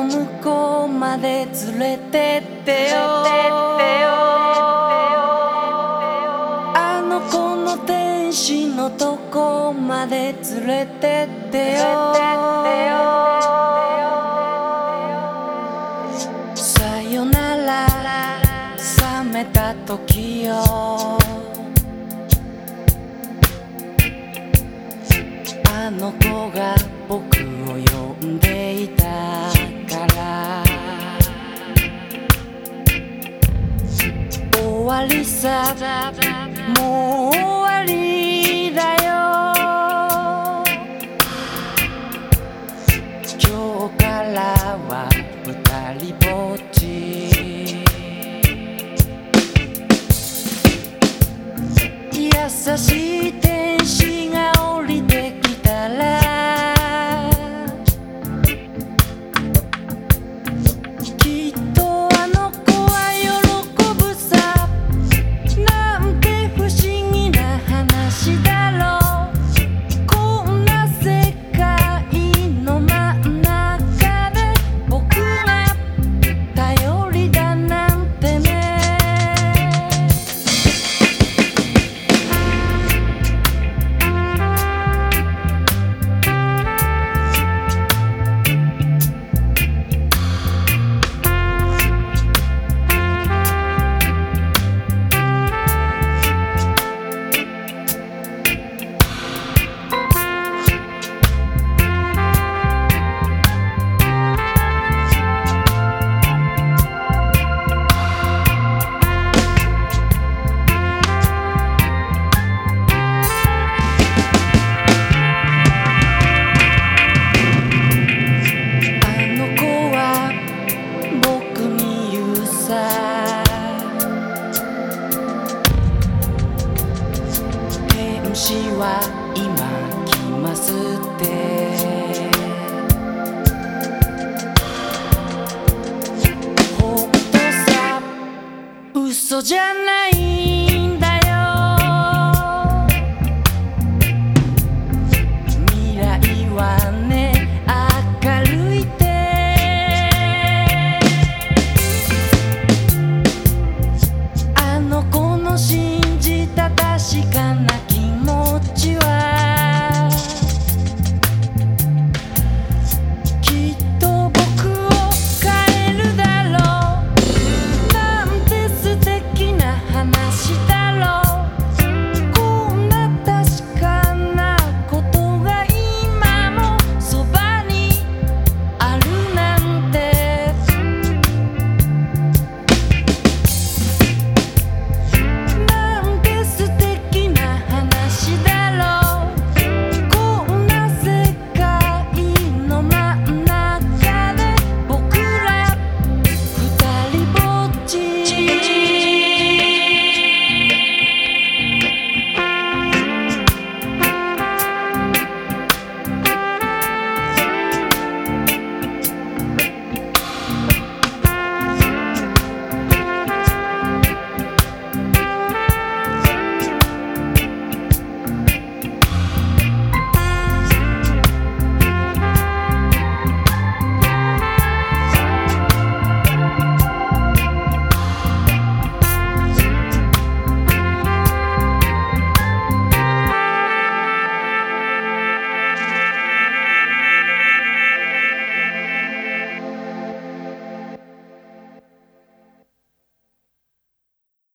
向こうまで連れてってよ。あの子の天使のとこまで連れてってよ。さよなら覚めた時よ。あの子が僕を呼んでいたから終わりさ、もう終わりだよ。今日からは二人ぼっち。優しい天使が降りてきたらきっとあの子は喜ぶさ。なんて不思議な話だろう。こんな世界の真ん中で僕が頼りだなんてね。天使は今来ますってほんとさ、嘘じゃない。